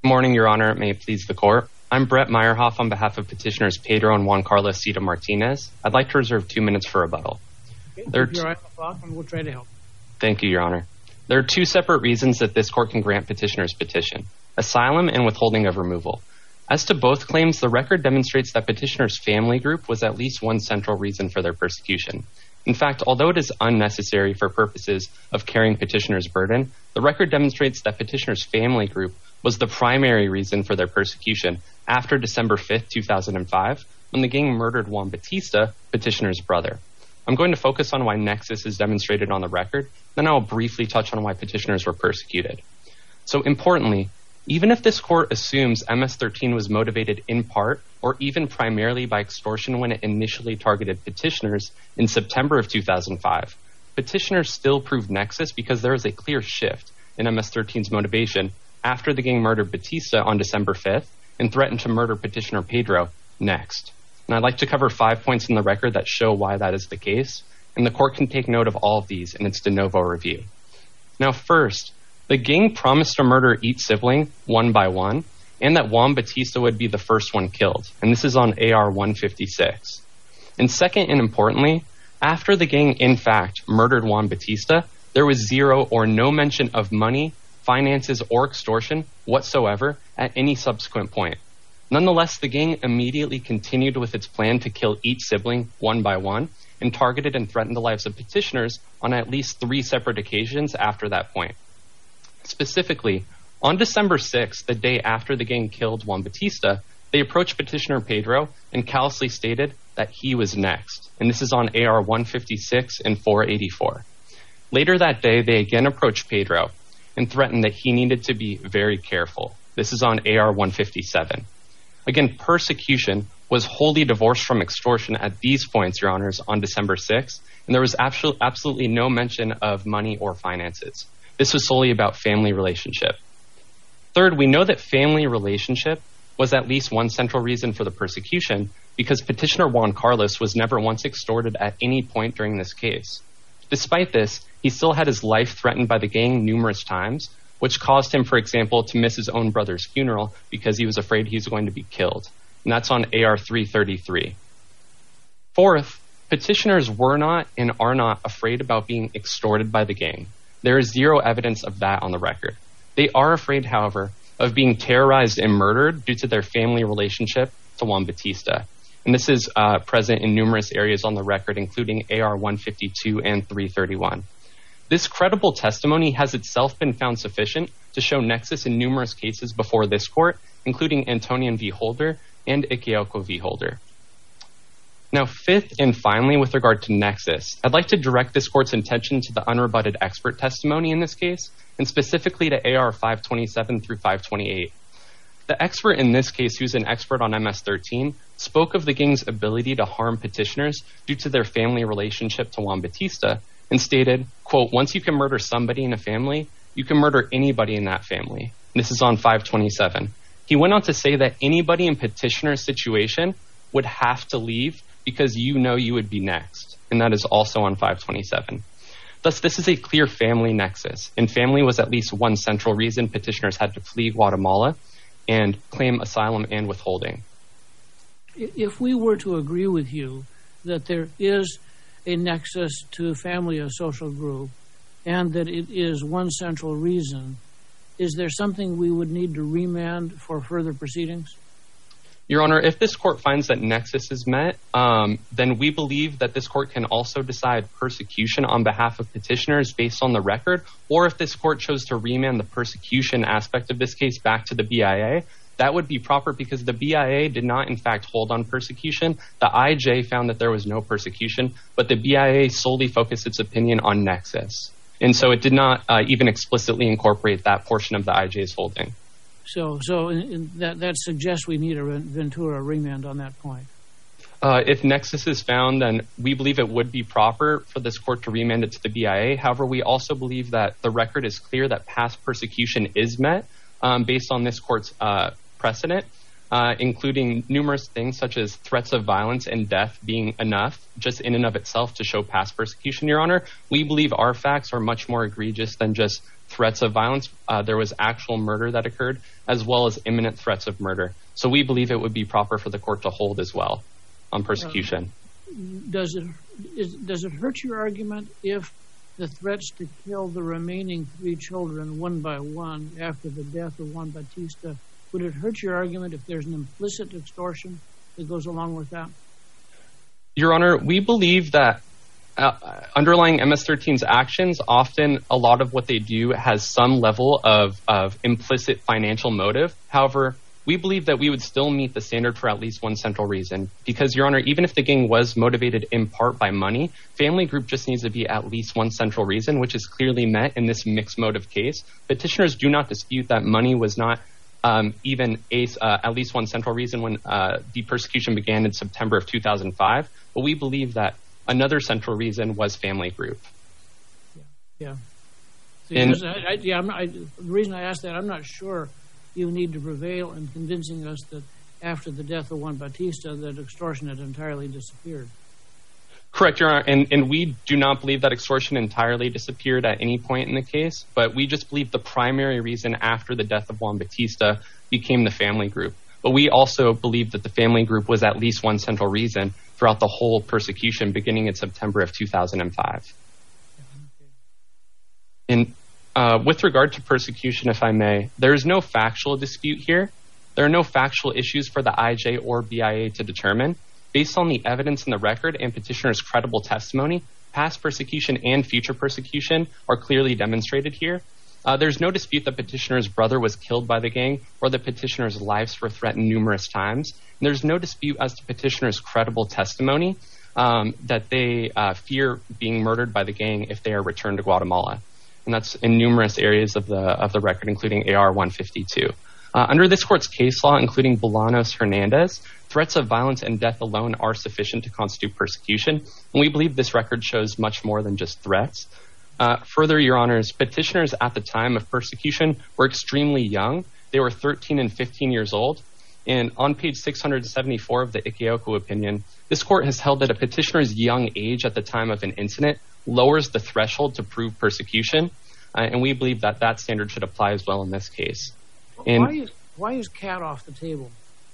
Good morning, Your Honor. May it please the Court. I'm Brett Meyerhoff on behalf of petitioners Pedro and Juan Carlos Cita Martinez. I'd like to reserve 2 minutes for rebuttal. Okay, keep your eye on the clock and we'll try to help. Thank you, Your Honor. There are two separate reasons that this Court can grant petitioners' petition: asylum and withholding of removal. As to both claims, the record demonstrates that petitioners' family group was at least one central reason for their persecution. In fact, although it is unnecessary for purposes of carrying petitioners' burden, the record demonstrates that petitioners' family group was the primary reason for their persecution after December 5th, 2005, when the gang murdered Juan Batista, petitioner's brother. I'm going to focus on why nexus is demonstrated on the record, then I'll briefly touch on why petitioners were persecuted. So importantly, even if this Court assumes MS-13 was motivated in part or even primarily by extortion when it initially targeted petitioners in September of 2005, petitioners still proved nexus because there is a clear shift in MS-13's motivation after the gang murdered Batista on December 5th and threatened to murder petitioner Pedro next. And I'd like to cover 5 points in the record that show why that is the case, and the Court can take note of all of these in its de novo review. Now first, the gang promised to murder each sibling one by one, and that Juan Batista would be the first one killed, and this is on AR 156. And second, and importantly, after the gang in fact murdered Juan Batista, there was zero or no mention of money, finances, or extortion whatsoever at any subsequent point. Nonetheless, the gang immediately continued with its plan to kill each sibling one by one and targeted and threatened the lives of petitioners on at least 3 separate occasions after that point. Specifically, on December 6th, the day after the gang killed Juan Batista, they approached petitioner Pedro and callously stated that he was next. And this is on AR 156 and 484. Later that day, they again approached Pedro and threatened that he needed to be very careful. This is on AR 157. Again, persecution was wholly divorced from extortion at these points, Your Honors, on December 6th, and there was absolutely no mention of money or finances. This was solely about family relationship. Third, we know that family relationship was at least one central reason for the persecution because petitioner Juan Carlos was never once extorted at any point during this case. Despite this, he still had his life threatened by the gang numerous times, which caused him, for example, to miss his own brother's funeral because he was afraid he was going to be killed. And that's on AR 333. Fourth, petitioners were not and are not afraid about being extorted by the gang. There is zero evidence of that on the record. They are afraid, however, of being terrorized and murdered due to their family relationship to Juan Batista. And this is present in numerous areas on the record, including AR 152 and 331. This credible testimony has itself been found sufficient to show nexus in numerous cases before this Court, including Antonian v. Holder and Ikeoko v. Holder. Now, fifth and finally, with regard to nexus, I'd like to direct this Court's attention to the unrebutted expert testimony in this case, and specifically to AR 527 through 528. The expert in this case, who's an expert on MS-13, spoke of the gang's ability to harm petitioners due to their family relationship to Juan Batista, and stated, quote, "Once you can murder somebody in a family, you can murder anybody in that family." This is on 527. He went on to say that anybody in petitioner's situation would have to leave because you know you would be next. And that is also on 527. Thus, this is a clear family nexus, and family was at least one central reason petitioners had to flee Guatemala and claim asylum and withholding. If we were to agree with you that there is a nexus to family or social group and that it is one central reason, is there something we would need to remand for further proceedings? Your Honor, if this Court finds that nexus is met, then we believe that this Court can also decide persecution on behalf of petitioners based on the record, or if this Court chose to remand the persecution aspect of this case back to the BIA, that would be proper because the BIA did not in fact hold on persecution. The IJ found that there was no persecution, but the BIA solely focused its opinion on nexus. And so it did not even explicitly incorporate that portion of the IJ's holding. So that suggests we need a Ventura remand on that point. If nexus is found, then we believe it would be proper for this Court to remand it to the BIA. However, we also believe that the record is clear that past persecution is met based on this Court's precedent. including numerous things such as threats of violence and death being enough just in and of itself to show past persecution, Your Honor. We believe our facts are much more egregious than just threats of violence. There was actual murder that occurred, as well as imminent threats of murder. So we believe it would be proper for the court to hold as well on persecution. Does it hurt your argument if the threats to kill the remaining 3 children one by one after the death of Juan Bautista, would it hurt your argument if there's an implicit extortion that goes along with that? Your Honor, we believe that underlying MS-13's actions, often a lot of what they do has some level of implicit financial motive. However, we believe that we would still meet the standard for at least one central reason. Because, Your Honor, even if the gang was motivated in part by money, family group just needs to be at least one central reason, which is clearly met in this mixed motive case. Petitioners do not dispute that money was not at least one central reason when the persecution began in September of 2005. But we believe that another central reason was family group. Yeah. The reason I asked that, I'm not sure you need to prevail in convincing us that after the death of Juan Bautista, that extortion had entirely disappeared. Correct, Your Honor, and we do not believe that extortion entirely disappeared at any point in the case, but we just believe the primary reason after the death of Juan Bautista became the family group. But we also believe that the family group was at least one central reason throughout the whole persecution beginning in September of 2005. And with regard to persecution, if I may, there is no factual dispute here. There are no factual issues for the IJ or BIA to determine. Based on the evidence in the record and petitioner's credible testimony, past persecution and future persecution are clearly demonstrated here. There's no dispute that petitioner's brother was killed by the gang or that petitioner's lives were threatened numerous times. And there's no dispute as to petitioner's credible testimony that they fear being murdered by the gang if they are returned to Guatemala. And that's in numerous areas of the record, including AR 152. Under this court's case law, including Bolanos-Hernandez, threats of violence and death alone are sufficient to constitute persecution, and we believe this record shows much more than just threats. Further, Your Honors, petitioners at the time of persecution were extremely young. They were 13 and 15 years old, and on page 674 of the Ikeoku opinion, this court has held that a petitioner's young age at the time of an incident lowers the threshold to prove persecution, and we believe that that standard should apply as well in this case. Why is CAT off the table?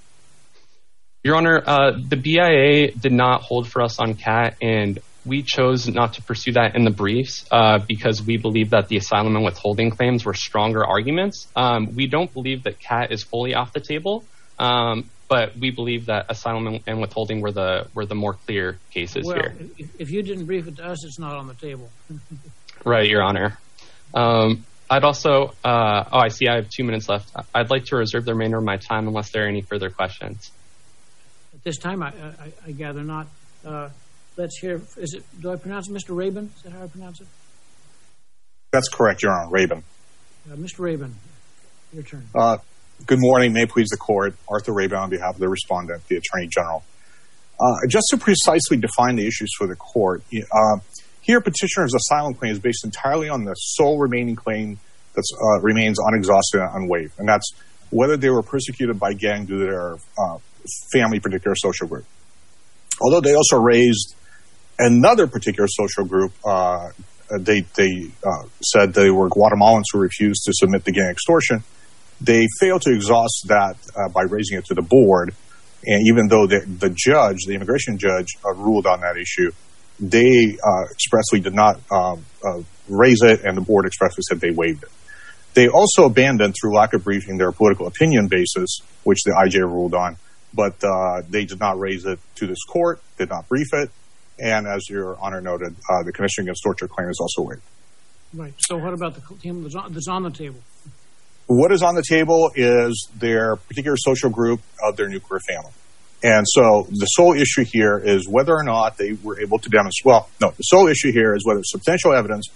Your Honor, the BIA did not hold for us on CAT, and we chose not to pursue that in the briefs because we believe that the asylum and withholding claims were stronger arguments. We don't believe that CAT is fully off the table, but we believe that asylum and withholding were the more clear cases here. If you didn't brief it to us, it's not on the table. Right, Your Honor. I'd also, I see I have 2 minutes left. I'd like to reserve the remainder of my time unless there are any further questions. At this time, I gather not. Let's hear, do I pronounce it Mr. Rabin? Is that how I pronounce it? That's correct, Your Honor, Rabin. Mr. Rabin, your turn. Good morning. May it please the court. Arthur Rabin on behalf of the respondent, the Attorney General. Just to precisely define the issues for the court, here petitioner's asylum claim is based entirely on the sole remaining claim that remains unexhausted and unwaived, and that's whether they were persecuted by gang due to their family particular social group. Although they also raised another particular social group, they said they were Guatemalans who refused to submit to gang extortion. They failed to exhaust that by raising it to the board, and even though the judge, the immigration judge, ruled on that issue, they expressly did not raise it, and the board expressly said they waived it. They also abandoned, through lack of briefing, their political opinion basis, which the IJ ruled on, but they did not raise it to this court, did not brief it, and as Your Honor noted, the Convention Against Torture claim is also waived. Right. So what about the claim that's on the table? What is on the table is their particular social group of their nuclear family. And so the sole issue here is whether or not they were able to demonstrate, the sole issue here is whether substantial evidence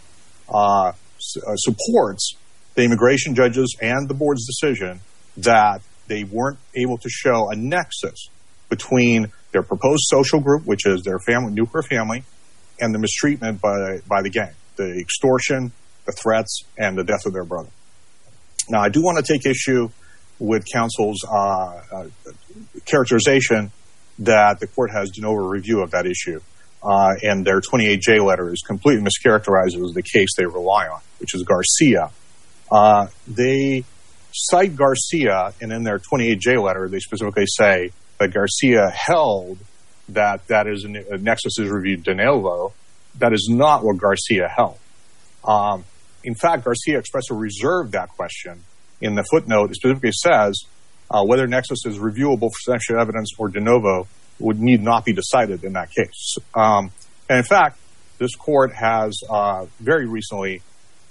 supports the immigration judges and the board's decision that they weren't able to show a nexus between their proposed social group, which is their family, nuclear family, and the mistreatment by the gang, the extortion, the threats, and the death of their brother. Now, I do want to take issue with counsel's characterization that the court has de novo review of that issue. And their 28J letter is completely mischaracterized as the case they rely on, which is Garcia. They cite Garcia, and in their 28J letter, they specifically say that Garcia held that is a nexus is reviewed de novo. That is not what Garcia held. In fact, Garcia expressly reserved that question. In the footnote, it specifically says whether nexus is reviewable for substantial evidence or de novo would need not be decided in that case. And in fact, this court has very recently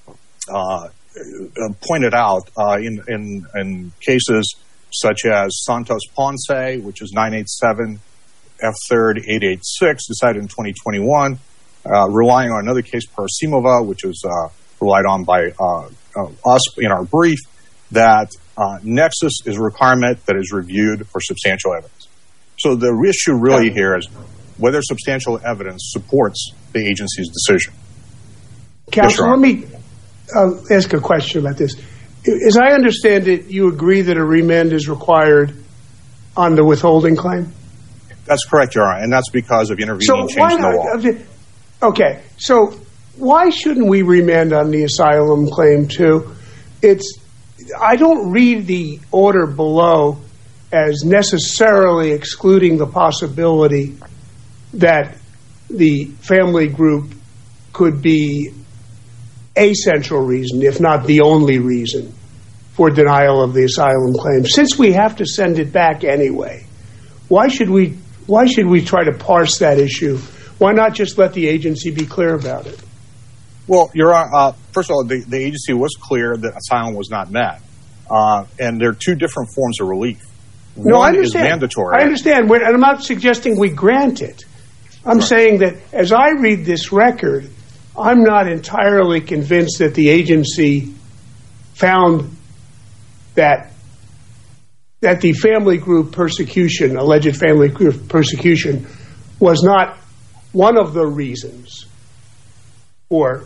pointed out in cases such as Santos Ponce, which is 987 F3rd 886, decided in 2021, relying on another case, Parasimova, which is relied on by us in our brief, that nexus is a requirement that is reviewed for substantial evidence. So the issue really here is whether substantial evidence supports the agency's decision. Counsel, let me ask a question about this. As I understand it, you agree that a remand is required on the withholding claim? That's correct, Your Honor, and that's because of intervening change in the law. Okay, so why shouldn't we remand on the asylum claim too? I don't read the order below as necessarily excluding the possibility that the family group could be a central reason, if not the only reason, for denial of the asylum claim. Since we have to send it back anyway, why should we try to parse that issue? Why not just let the agency be clear about it? Well, Your Honor, first of all, the agency was clear that asylum was not met, and there are two different forms of relief. One is mandatory. I understand, and I'm not suggesting we grant it. I'm saying that as I read this record, I'm not entirely convinced that the agency found that the family group persecution, alleged family group persecution, was not one of the reasons for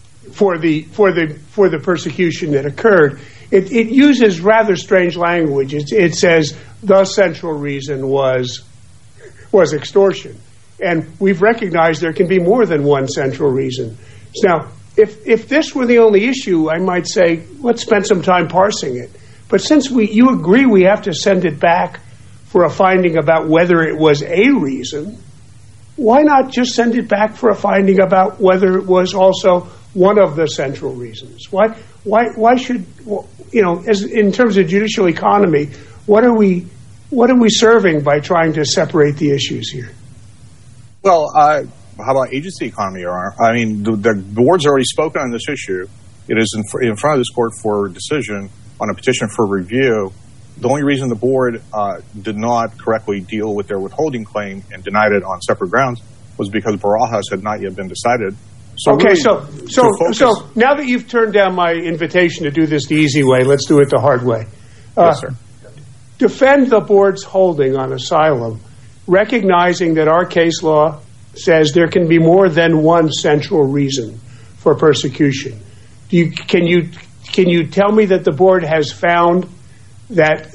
the persecution that occurred. It uses rather strange language. It says the central reason was extortion. And we've recognized there can be more than one central reason. Now, if this were the only issue, I might say, let's spend some time parsing it. But since you agree we have to send it back for a finding about whether it was a reason, why not just send it back for a finding about whether it was also one of the central reasons? Why should, as in terms of judicial economy, what are we serving by trying to separate the issues here? Well, how about agency economy, Your Honor? I mean, the board's already spoken on this issue. It is in front of this court for decision on a petition for review. The only reason the board did not correctly deal with their withholding claim and denied it on separate grounds was because Barajas had not yet been decided. So okay, so now that you've turned down my invitation to do this the easy way, let's do it the hard way. Yes, sir. Defend the board's holding on asylum, recognizing that our case law says there can be more than one central reason for persecution. Can you tell me that the board has found that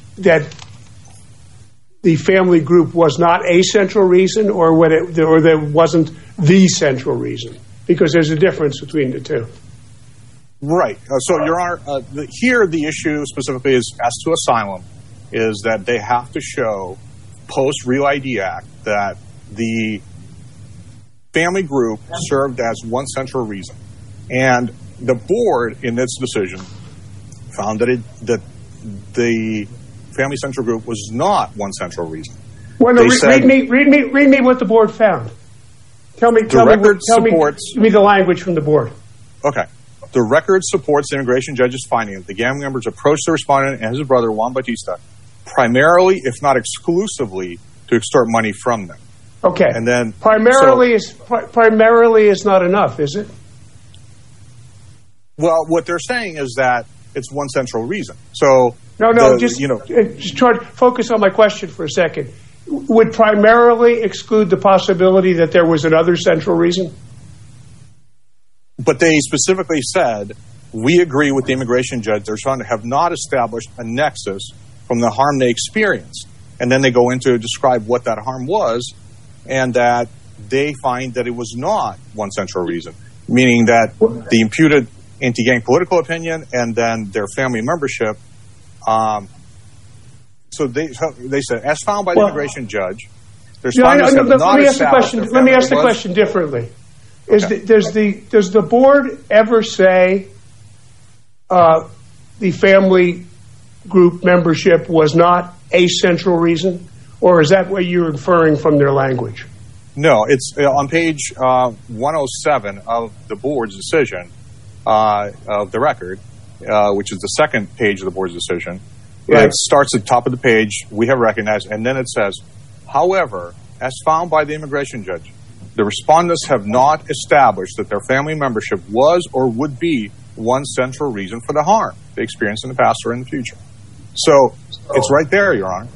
the family group was not a central reason, or there wasn't the central reason? Because there's a difference between the two. Right. So, Your Honor, here the issue specifically is as to asylum is that they have to show post-Real ID Act that the family group served as one central reason. And the board, in its decision, found that the family central group was not one central reason. Well, no, read me what the board found. Tell me the language from the board. Okay. The record supports the immigration judge's finding that the gang members approached the respondent and his brother, Juan Bautista, primarily, if not exclusively, to extort money from them. Okay. And then primarily is not enough, is it? Well, what they're saying is that it's one central reason. So just try to focus on my question for a second. Would primarily exclude the possibility that there was another central reason? But they specifically said, we agree with the immigration judge. They're trying to have not established a nexus from the harm they experienced. and then they go into to describe what that harm was, and that they find that it was not one central reason, meaning that the imputed anti-gang political opinion and then their family membership. So they said, as found by the immigration judge, there's findings have not established. Let me ask the question differently. Okay. Does the board ever say the family group membership was not a central reason, or is that what you're inferring from their language? No, it's on page 107 of the board's decision of the record, which is the second page of the board's decision. Right. It starts at the top of the page, we have recognized, and then it says, however, as found by the immigration judge, the respondents have not established that their family membership was or would be one central reason for the harm they experienced in the past or in the future. So it's right there, Your Honor.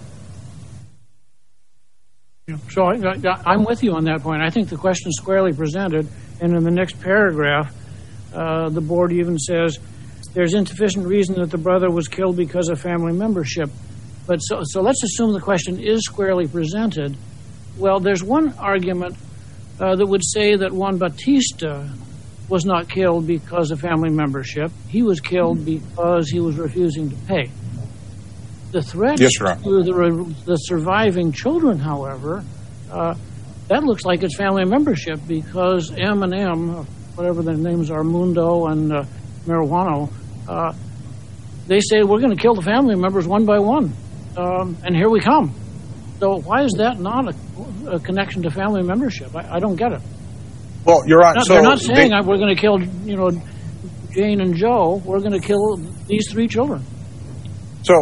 So I'm with you on that point. I think the question is squarely presented, and in the next paragraph, the board even says there's insufficient reason that the brother was killed because of family membership. But so let's assume the question is squarely presented. Well, there's one argument that would say that Juan Batista was not killed because of family membership. He was killed because he was refusing to pay. The threat to the surviving children, however, that looks like it's family membership, because M and M, whatever their names are, Mundo and Marijuano, they say we're going to kill the family members one by one, and here we come. So why is that not a connection to family membership? I don't get it. Well, you're right. They're not saying we're going to kill, Jane and Joe. We're going to kill these three children. So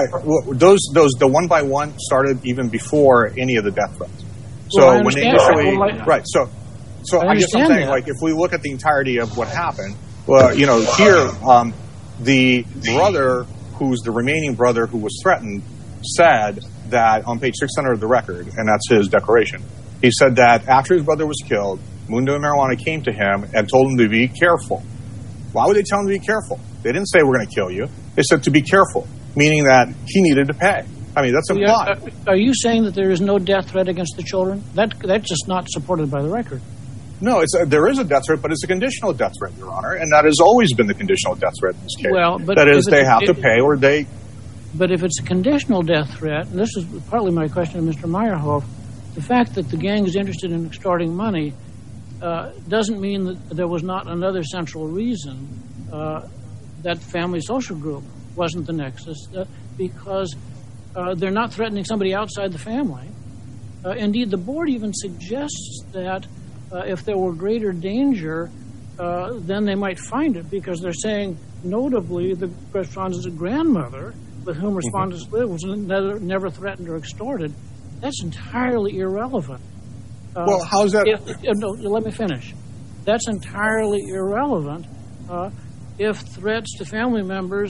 the one by one started even before any of the death threats. So well, when they initially, right? So I guess I'm saying, like, if we look at the entirety of what happened, well, here the brother, who's the remaining brother who was threatened, said that on page 600 of the record, and that's his declaration. He said that after his brother was killed, Mundo and Marijuana came to him and told him to be careful. Why would they tell him to be careful? They didn't say we're going to kill you. They said to be careful, meaning that he needed to pay. I mean, that's implied. Are you saying that there is no death threat against the children? That's just not supported by the record. No, there is a death threat, but it's a conditional death threat, Your Honor, and that has always been the conditional death threat in this case. Well, but that is, they have to pay or they... But if it's a conditional death threat, and this is partly my question to Mr. Meyerhoff, the fact that the gang is interested in extorting money doesn't mean that there was not another central reason that family social group wasn't the nexus, because they're not threatening somebody outside the family. Indeed, the board even suggests that if there were greater danger, then they might find it, because they're saying, notably, the respondent's grandmother, with whom respondents lived, was never threatened or extorted. That's entirely irrelevant. Well, how's that? No, let me finish. That's entirely irrelevant if threats to family members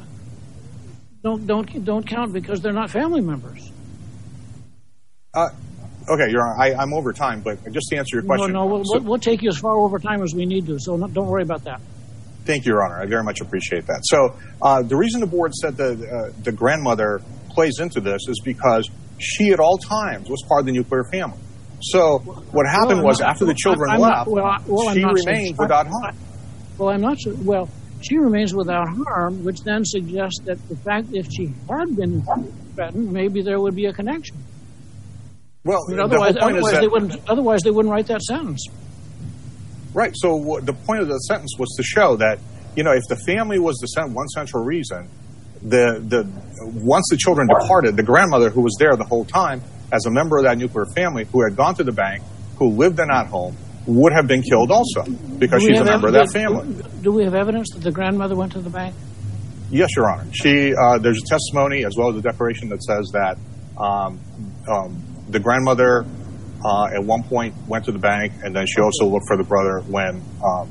don't count because they're not family members. Okay, Your Honor, I'm over time, but just to answer your question. No, we'll take you as far over time as we need to, so don't worry about that. Thank you, Your Honor. I very much appreciate that. So the reason the board said the grandmother plays into this is because she at all times was part of the nuclear family. So what happened was after the children left, she remained without harm. Well, I'm not sure. Well, she remains without harm, which then suggests that the fact that if she had been threatened, maybe there would be a connection. Well, otherwise they wouldn't write that sentence. Right. So the point of the sentence was to show that, if the family was the one central reason, once the children departed, the grandmother who was there the whole time as a member of that nuclear family who had gone to the bank, who lived in that home, would have been killed also because she's a member of that family. Do we have evidence that the grandmother went to the bank? Yes, Your Honor. There's a testimony as well as a declaration that says that the grandmother at one point went to the bank, and then she also looked for the brother when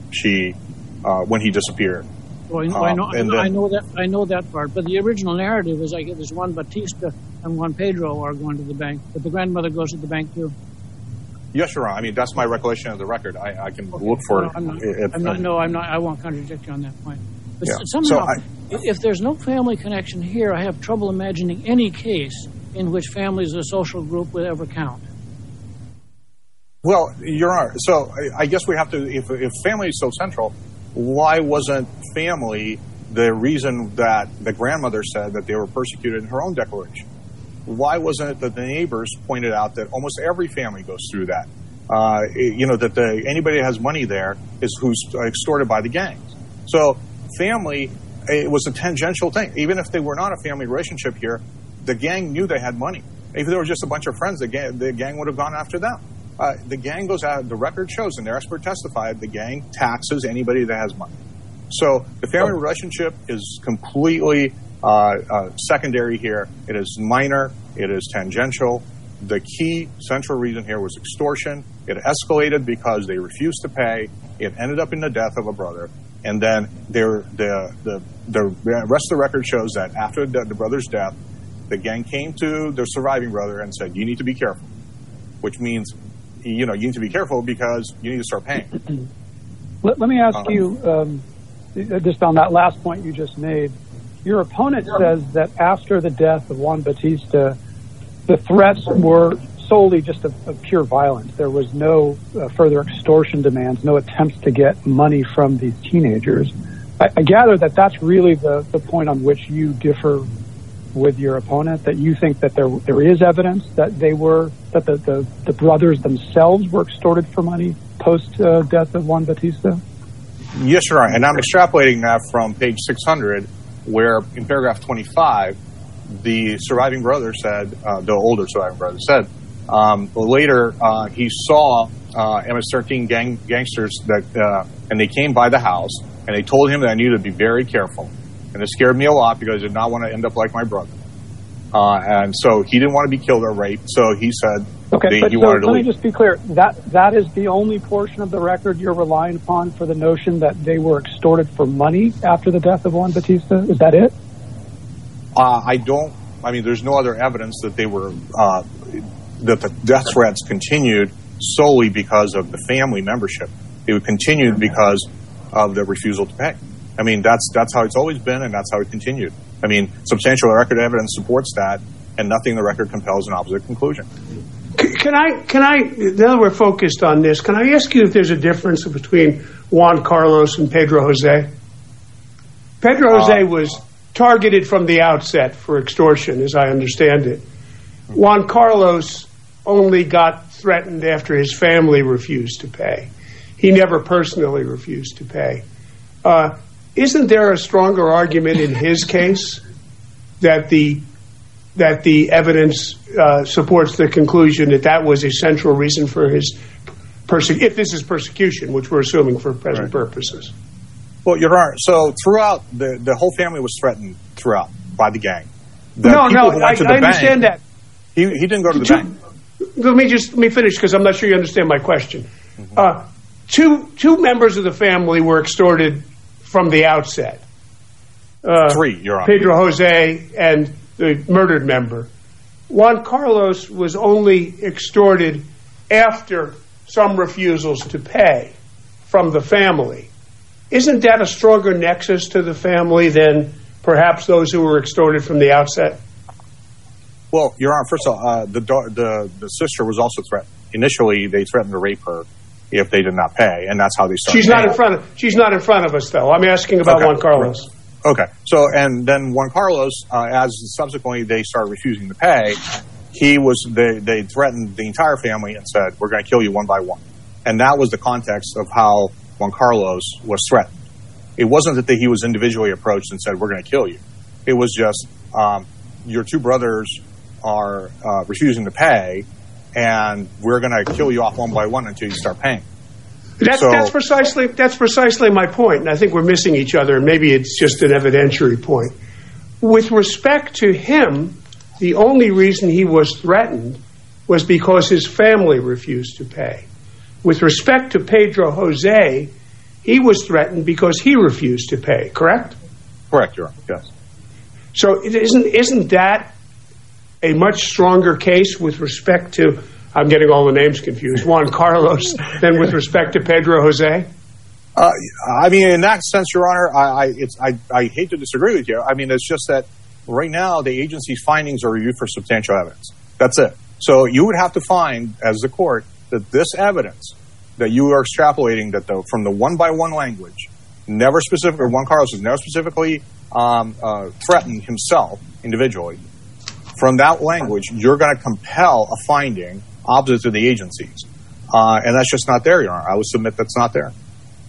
he disappeared. Well, I know that part, but the original narrative is like it was Juan Batista and Juan Pedro are going to the bank, but the grandmother goes to the bank too. Yes, Your Honor. I mean, that's my recollection of the record. I can look for it. I won't contradict you on that point. But somehow, if there's no family connection here, I have trouble imagining any case in which family as a social group would ever count? Well, Your Honor, so I guess we have to, if family is so central, why wasn't family the reason that the grandmother said that they were persecuted in her own declaration? Why wasn't it that the neighbors pointed out that almost every family goes through that? That anybody that has money there is who's extorted by the gangs. So family, it was a tangential thing. Even if they were not a family relationship here, the gang knew they had money. If there were just a bunch of friends, the gang would have gone after them. The gang goes out, the record shows, and their expert testified, the gang taxes anybody that has money. So the family relationship is completely secondary here. It is minor. It is tangential. The key central reason here was extortion. It escalated because they refused to pay. It ended up in the death of a brother. And then the rest of the record shows that after the brother's death, the gang came to the surviving brother and said, you need to be careful, which means, you need to be careful because you need to start paying. Let me ask you, just on that last point you just made, your opponent says that after the death of Juan Batista, the threats were solely just of pure violence. There was no further extortion demands, no attempts to get money from these teenagers. I gather that that's really the point on which you differ with your opponent, that you think that there is evidence that the brothers themselves were extorted for money post death of Juan Batista? Yes, Your Honor, and I'm extrapolating that from page 600, where in paragraph 25, the surviving brother said, the older surviving brother said, later he saw MS-13 gangsters and they came by the house and they told him that I needed to be very careful. And it scared me a lot because I did not want to end up like my brother. And so he didn't want to be killed or raped. So he said he wanted to leave. Let me just be clear. That is the only portion of the record you're relying upon for the notion that they were extorted for money after the death of Juan Batista? Is that it? There's no other evidence that they were, that the death threats continued solely because of the family membership. They were continued because of the refusal to pay. That's how it's always been, and that's how it continued. Substantial record evidence supports that, and nothing in the record compels an opposite conclusion. Can I, now that we're focused on this, can I ask you if there's a difference between Juan Carlos and Pedro Jose? Pedro Jose was targeted from the outset for extortion, as I understand it. Juan Carlos only got threatened after his family refused to pay. He never personally refused to pay. Isn't there a stronger argument in his case that the evidence supports the conclusion that was a central reason for his if this is persecution, which we're assuming for present purposes? Well, Your Honor, so throughout, the whole family was threatened throughout by the gang. I understand that. He didn't go to the bank. Let me finish because I'm not sure you understand my question. Mm-hmm. Two members of the family were extorted from the outset. Three, Your Honor. Pedro Jose and the murdered member. Juan Carlos was only extorted after some refusals to pay from the family. Isn't that a stronger nexus to the family than perhaps those who were extorted from the outset? Well, Your Honor, first of all, the sister was also threatened. Initially, they threatened to rape her if they did not pay, and that's how they started. She's not in front of us, though. I'm asking about Juan Carlos. Okay. So, and then Juan Carlos, as subsequently they started refusing to pay, they threatened the entire family and said, "We're going to kill you one by one," and that was the context of how Juan Carlos was threatened. It wasn't that he was individually approached and said, "We're going to kill you." It was just, your two brothers are refusing to pay, and we're going to kill you off one by one until you start paying. That's precisely my point, and I think we're missing each other, and maybe it's just an evidentiary point. With respect to him, the only reason he was threatened was because his family refused to pay. With respect to Pedro Jose, he was threatened because he refused to pay, correct? Correct, Your Honor, yes. So isn't that a much stronger case with respect to, I'm getting all the names confused, Juan Carlos, than with respect to Pedro Jose? In that sense, Your Honor, I hate to disagree with you. It's just that right now, the agency's findings are reviewed for substantial evidence. That's it. So you would have to find, as the court, that this evidence that you are extrapolating from the one-by-one language, Juan Carlos has never specifically threatened himself individually. From that language, you're going to compel a finding opposite to the agency's. And that's just not there, Your Honor. I would submit that's not there.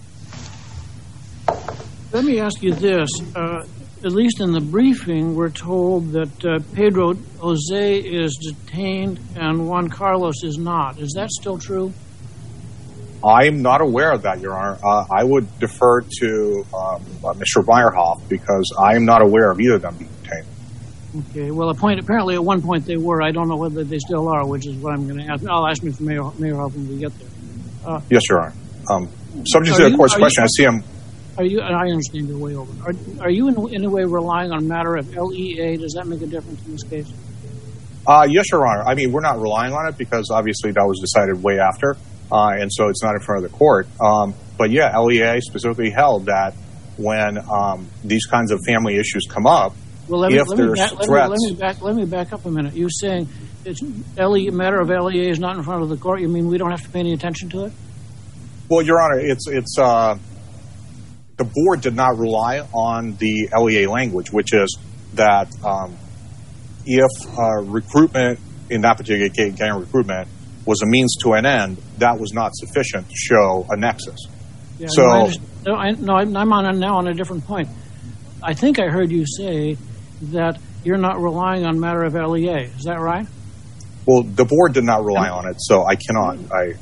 Let me ask you this. At least in the briefing, we're told that Pedro Jose is detained and Juan Carlos is not. Is that still true? I'm not aware of that, Your Honor. I would defer to Mr. Meyerhoff because I am not aware of either of them being detained. Okay. Well, apparently at one point they were. I don't know whether they still are, which is what I'm going to ask. I'll ask Mr. Meyerhoff when we get there. Yes, Your Honor. Subject to the court's question, I see him. I understand you're way over. Are you in any way relying on a matter of LEA? Does that make a difference in this case? Yes, Your Honor. I mean, we're not relying on it because obviously that was decided way after, and so it's not in front of the court. But yeah, LEA specifically held that when these kinds of family issues come up, let me back up a minute. You're saying it's matter of LEA is not in front of the court. You mean we don't have to pay any attention to it? Well, Your Honor, it's the board did not rely on the LEA language, which is that if recruitment in that particular gang recruitment was a means to an end, that was not sufficient to show a nexus. Yeah, so, I'm on a different point. I think I heard you say that you're not relying on matter of LEA. Is that right? Well, the board did not rely on it, so I cannot.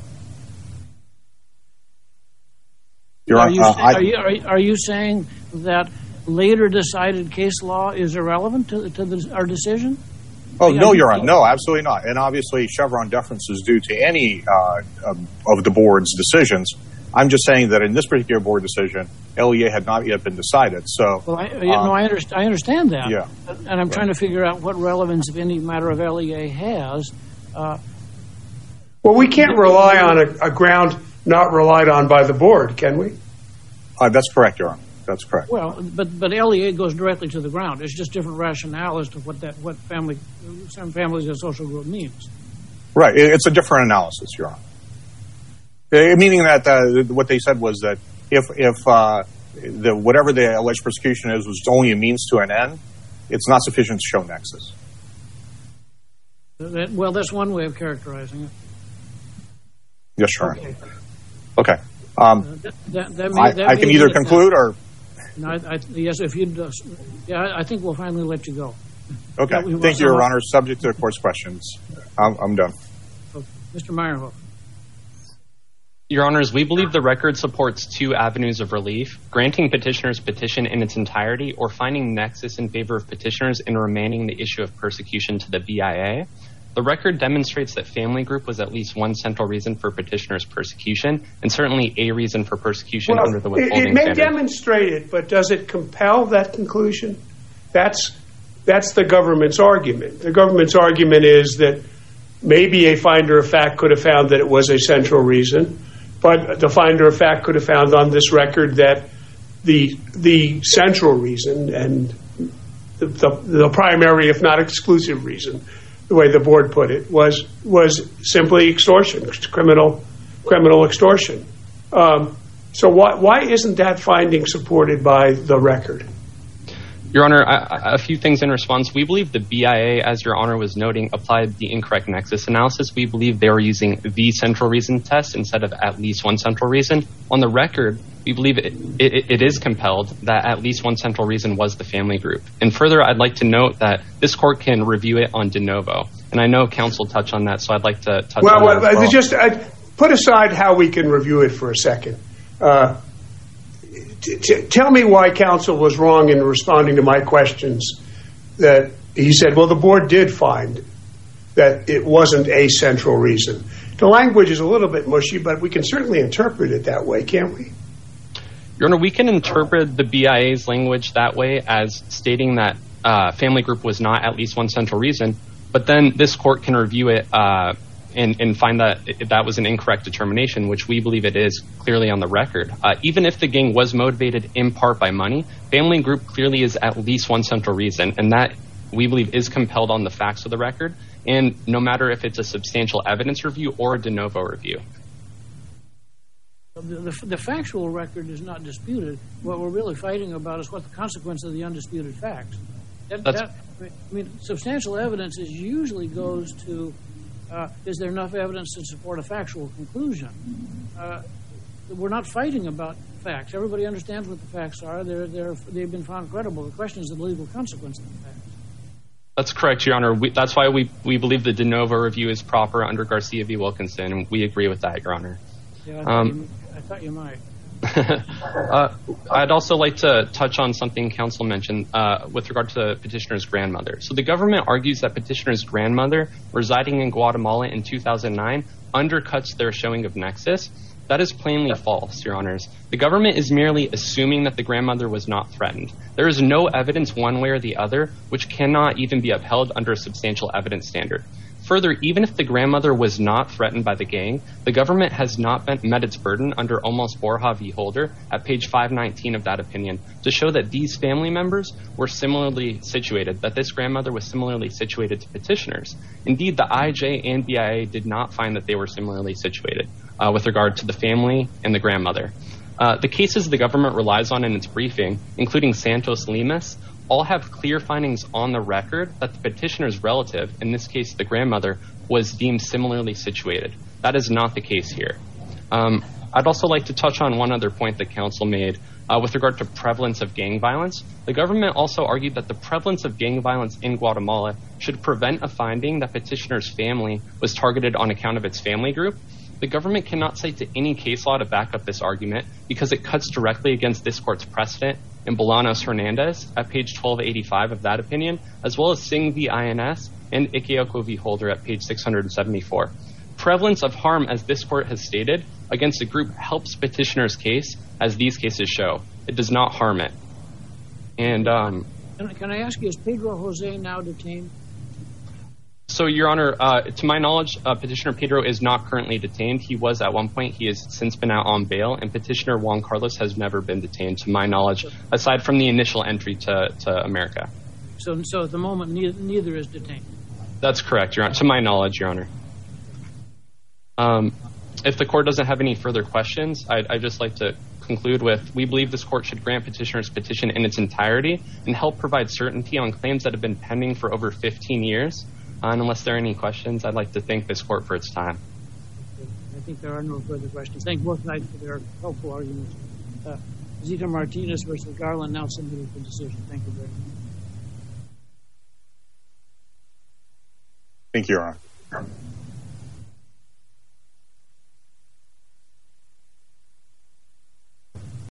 Are you saying that later decided case law is irrelevant to our decision? Oh, no, Your Honor. No, absolutely not. And obviously, Chevron deference is due to any of the board's decisions. I'm just saying that in this particular board decision, LEA had not yet been decided. So, I understand that. Yeah. And I'm trying to figure out what relevance, if any, matter of LEA has. Well, we can't rely on a ground not relied on by the board, can we? That's correct, Your Honor. That's correct. Well, but LEA goes directly to the ground. It's just different rationale as to what some families as social group means. Right. It's a different analysis, Your Honor. Meaning that what they said was that if whatever the alleged persecution is was only a means to an end, it's not sufficient to show nexus. Well, that's one way of characterizing it. Yes, Your Honor. Okay. I can either conclude or... No, yes, if you'd... I think we'll finally let you go. Okay. Thank you, Your Honor. Subject to the court's questions. I'm done. Okay. Mr. Meyerhoff. Your Honors, we believe the record supports two avenues of relief: granting petitioner's petition in its entirety or finding nexus in favor of petitioners and remanding the issue of persecution to the BIA. The record demonstrates that family group was at least one central reason for petitioner's persecution, and certainly a reason for persecution under the withholding standard. It may demonstrate it, but does it compel that conclusion? That's the government's argument. The government's argument is that maybe a finder of fact could have found that it was a central reason, but the finder of fact could have found on this record that the central reason and the primary, if not exclusive reason, the way the board put it, was simply extortion, criminal extortion. So why isn't that finding supported by the record? Your Honor, a few things in response. We believe the BIA, as Your Honor was noting, applied the incorrect nexus analysis. We believe they were using the central reason test instead of at least one central reason. On the record, we believe it is compelled that at least one central reason was the family group. And further, I'd like to note that this court can review it on de novo. And I know counsel touched on that, so I'd like to touch on that as well. Just put aside how we can review it for a second. Tell me why counsel was wrong in responding to my questions. That he said, well, the board did find that it wasn't a central reason. The language is a little bit mushy, but we can certainly interpret it that way, can't we? Your Honor, we can interpret the BIA's language that way as stating that family group was not at least one central reason, but then this court can review it and find that that was an incorrect determination, which we believe it is clearly on the record. Even if the gang was motivated in part by money, family group clearly is at least one central reason, and that we believe is compelled on the facts of the record, and no matter if it's a substantial evidence review or a de novo review. The factual record is not disputed. What we're really fighting about is what the consequence of the undisputed facts. Substantial evidence usually goes to, is there enough evidence to support a factual conclusion? We're not fighting about facts. Everybody understands what the facts are. They've been found credible. The question is the legal consequence of the facts. That's correct, Your Honor. That's why we believe the de novo review is proper under Garcia v. Wilkinson, and we agree with that, Your Honor. Yeah, I thought you might. I'd also like to touch on something counsel mentioned with regard to the petitioner's grandmother. So the government argues that petitioner's grandmother residing in Guatemala in 2009 undercuts their showing of nexus. That is plainly false, Your Honors. The government is merely assuming that the grandmother was not threatened. There is no evidence one way or the other, which cannot even be upheld under a substantial evidence standard. Further, even if the grandmother was not threatened by the gang, the government has not met its burden under Olmos Borja v. Holder at page 519 of that opinion to show that these family members were similarly situated, that this grandmother was similarly situated to petitioners. Indeed, the IJ and BIA did not find that they were similarly situated with regard to the family and the grandmother. The cases the government relies on in its briefing, including Santos Limas, all have clear findings on the record that the petitioner's relative, in this case the grandmother, was deemed similarly situated. That is not the case here. I'd also like to touch on one other point that counsel made with regard to prevalence of gang violence. The government also argued that the prevalence of gang violence in Guatemala should prevent a finding that petitioner's family was targeted on account of its family group. The government cannot cite to any case law to back up this argument because it cuts directly against this court's precedent in Bolanos-Hernandez at page 1285 of that opinion, as well as Singh v. INS and Ikeoko v. Holder at page 674. Prevalence of harm, as this court has stated, against a group helps petitioner's case, as these cases show. It does not harm it. And Can I ask you, is Pedro Jose now detained? So, Your Honor, to my knowledge, Petitioner Pedro is not currently detained. He was at one point. He has since been out on bail, and Petitioner Juan Carlos has never been detained, to my knowledge, aside from the initial entry to America. So at the moment, neither is detained? That's correct, Your Honor, to my knowledge, Your Honor. If the court doesn't have any further questions, I'd just like to conclude with, we believe this court should grant petitioner's petition in its entirety and help provide certainty on claims that have been pending for over 15 years. And unless there are any questions, I'd like to thank this court for its time. I think there are no further questions. Thank both sides for their helpful arguments. Zita Martinez versus Garland now submitted for decision. Thank you very much. Thank you, Your Honor.